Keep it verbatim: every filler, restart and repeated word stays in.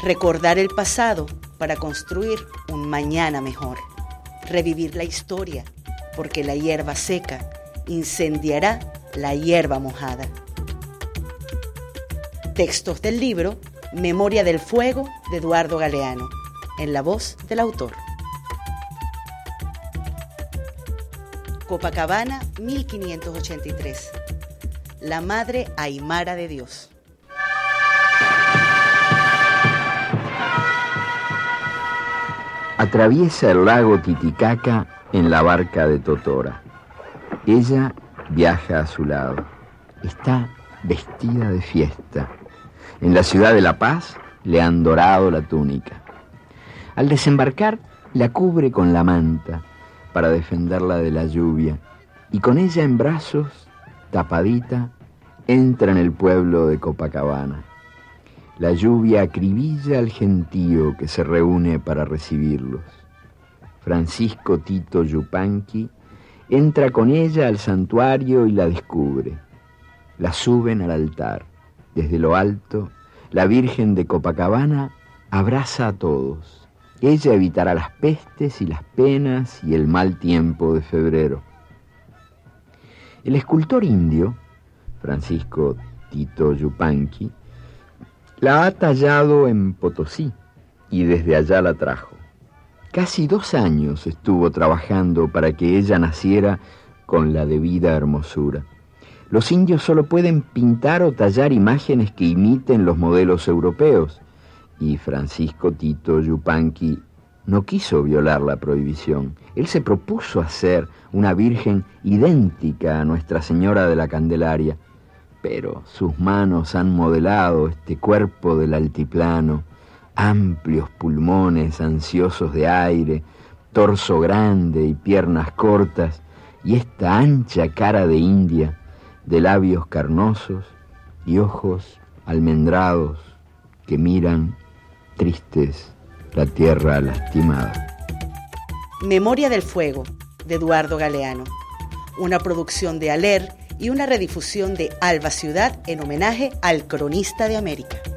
Recordar el pasado para construir un mañana mejor. Revivir la historia, porque la hierba seca incendiará la hierba mojada. Textos del libro Memoria del Fuego de Eduardo Galeano, en la voz del autor. Copacabana, mil quinientos ochenta y tres. La Madre Aymara de Dios. Atraviesa el lago Titicaca en la barca de Totora. Ella viaja a su lado. Está vestida de fiesta. En la ciudad de La Paz le han dorado la túnica. Al desembarcar, la cubre con la manta para defenderla de la lluvia, y con ella en brazos, tapadita, entra en el pueblo de Copacabana. La lluvia acribilla al gentío que se reúne para recibirlos. Francisco Tito Yupanqui entra con ella al santuario y la descubre. La suben al altar. Desde lo alto, la Virgen de Copacabana abraza a todos. Ella evitará las pestes y las penas y el mal tiempo de febrero. El escultor indio, Francisco Tito Yupanqui, la ha tallado en Potosí y desde allá la trajo. Casi dos años estuvo trabajando para que ella naciera con la debida hermosura. Los indios solo pueden pintar o tallar imágenes que imiten los modelos europeos, y Francisco Tito Yupanqui no quiso violar la prohibición. Él se propuso hacer una virgen idéntica a Nuestra Señora de la Candelaria, pero sus manos han modelado este cuerpo del altiplano, amplios pulmones ansiosos de aire, torso grande y piernas cortas, y esta ancha cara de india, de labios carnosos y ojos almendrados que miran tristes la tierra lastimada. Memoria del Fuego, de Eduardo Galeano. Una producción de Aler y una redifusión de Alba Ciudad en homenaje al Cronista de América.